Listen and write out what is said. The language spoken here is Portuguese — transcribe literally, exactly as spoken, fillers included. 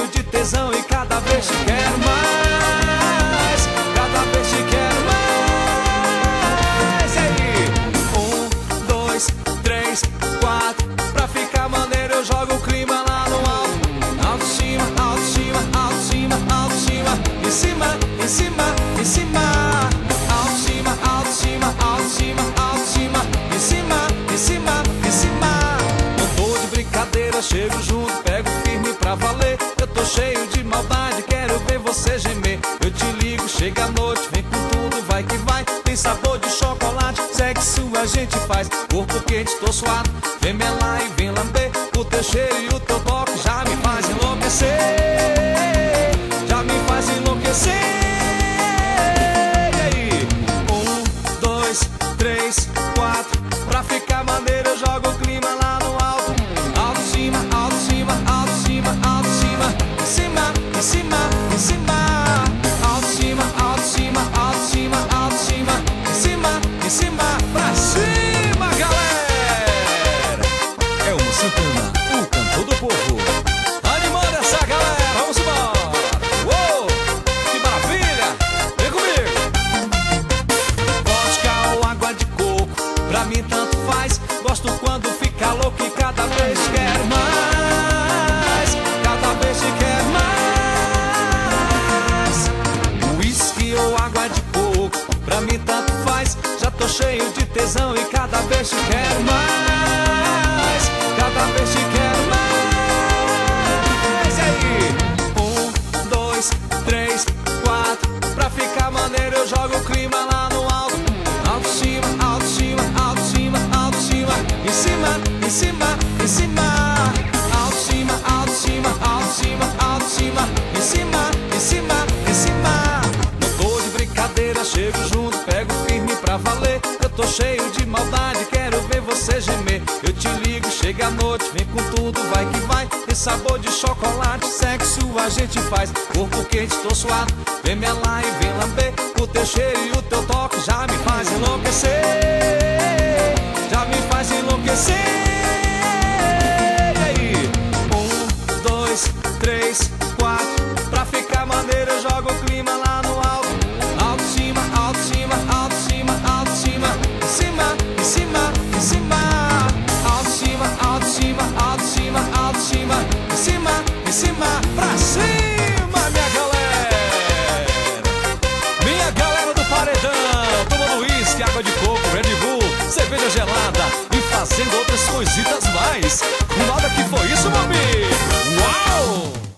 cheio de tesão e cada vez te quero mais. Cada vez te quero mais. E aí? Um, dois, três, quatro. Pra ficar maneiro eu jogo o clima lá no alto. Alto, cima, alto, cima, alto, cima, alto, cima. Em cima, em cima, em cima. Alto, cima, alto, cima, alto, cima, alto, cima. Em cima, em cima, em cima. Não tô de brincadeira, chego junto, pego firme pra valer. Eu tô cheio de maldade, quero ver você gemer. Eu te ligo, chega a noite, vem com tudo, vai que vai. Tem sabor de chocolate, sexo a gente faz. Corpo quente, tô suado, vem melar e vem lamber. O teu cheiro e o teu toque já me faz enlouquecer. Já me faz enlouquecer. E aí? Um, dois, três, quatro. Pra ficar maneiro eu jogo o clima lá no alto. Alto, cima, alto, cima, alto, cima, alto, cima. Em cima, em cima, em cima. Alto, cima, alto, cima, alto, cima, alto, cima. Em cima, em cima, pra cima, galera. É o Santana, o cantor do povo. Animando essa galera, vamos embora. Uou, que maravilha. Vem comigo. Vodka ou água de coco, pra mim tanto faz. Gosto quando fica louco e cada vez quero mais. Cada vez te quero mais. Whisky ou água de coco, pra mim tanto faz. Já tô cheio de tesão e cada vez te quero mais. Cada vez te quero mais. E aí? Um, dois, três, quatro. Pra ficar maneiro eu jogo o clima lá no alto. Alto, cima, alto, cima, alto, cima, alto, cima. Em cima, em cima, em cima. Alto, cima, alto, cima, alto, cima, alto, cima. Em cima, em cima, em cima. Não tô de brincadeira, chego junto, pego firme pra valer. Eu tô cheio de maldade, quero ver você gemer. Eu te ligo, chega a noite, vem com tudo, vai que vai. Tem sabor de chocolate, sexo a gente faz. Corpo quente, tô suado, vem melar e vem lamber. O teu cheiro e o teu toque já me faz enlouquecer. Já me faz enlouquecer. E aí? Um, dois, três, quatro. Pra ficar maneiro eu jogo o clima lá no alto. Alto, cima, alto, cima, alto, cima, alto, cima. Em cima, em cima, em cima. Alto, cima, alto, cima, alto, cima, alto, cima. Em cima, em cima, pra cima, minha galera. Minha galera do paredão, tomando uísque, água de coco, Red Bull, cerveja gelada e fazendo outras coisitas mais. Nada que foi isso, meu amigo. Uau!